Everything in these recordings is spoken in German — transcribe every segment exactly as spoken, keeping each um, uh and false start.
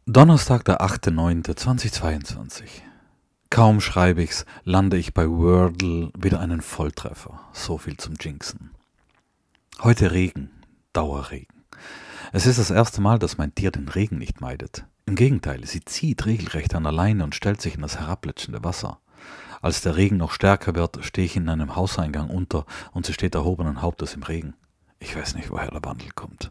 Donnerstag, der achter neunter zweitausendzweiundzwanzig. Kaum schreibe ich's, lande ich bei Wordle wieder einen Volltreffer. So viel zum Jinxen. Heute Regen, Dauerregen. Es ist das erste Mal, dass mein Tier den Regen nicht meidet. Im Gegenteil, sie zieht regelrecht an der Leine und stellt sich in das herabplätschende Wasser. Als der Regen noch stärker wird, stehe ich in einem Hauseingang unter und sie steht erhobenen Hauptes im Regen. Ich weiß nicht, woher der Wandel kommt.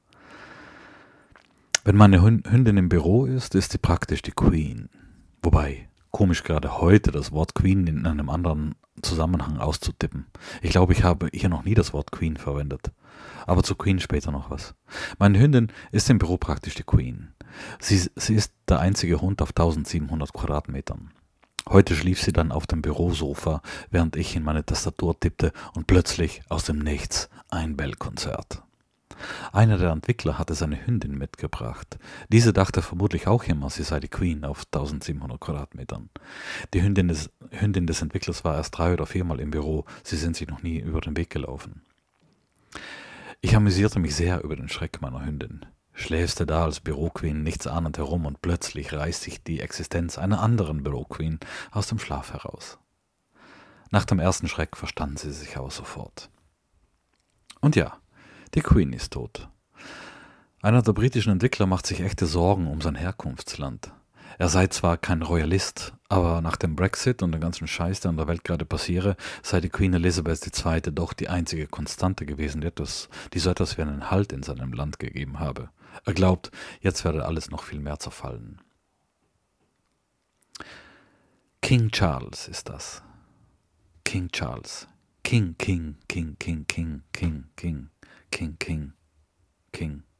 Wenn meine Hündin im Büro ist, ist sie praktisch die Queen. Wobei, komisch gerade heute das Wort Queen in einem anderen Zusammenhang auszutippen. Ich glaube, ich habe hier noch nie das Wort Queen verwendet. Aber zu Queen später noch was. Meine Hündin ist im Büro praktisch die Queen. Sie, sie ist der einzige Hund auf tausendsiebenhundert Quadratmetern. Heute schlief sie dann auf dem Bürosofa, während ich in meine Tastatur tippte und plötzlich aus dem Nichts ein Bellkonzert. Einer der Entwickler hatte seine Hündin mitgebracht. Diese dachte vermutlich auch immer, sie sei die Queen auf tausendsiebenhundert Quadratmetern. Die Hündin des, Hündin des Entwicklers war erst drei oder viermal im Büro, sie sind sich noch nie über den Weg gelaufen. Ich amüsierte mich sehr über den Schreck meiner Hündin. Schläfste da als Büroqueen nichts ahnend herum und plötzlich reißt sich die Existenz einer anderen Büroqueen aus dem Schlaf heraus. Nach dem ersten Schreck verstand sie sich aber sofort. Und ja, die Queen ist tot. Einer der britischen Entwickler macht sich echte Sorgen um sein Herkunftsland. Er sei zwar kein Royalist, aber nach dem Brexit und dem ganzen Scheiß, der in der Welt gerade passiere, sei die Queen Elizabeth die Zweite doch die einzige Konstante gewesen, die, etwas, die so etwas wie einen Halt in seinem Land gegeben habe. Er glaubt, jetzt werde alles noch viel mehr zerfallen. King Charles ist das. King Charles. King, King, King, King, King, King, King, King, King, King.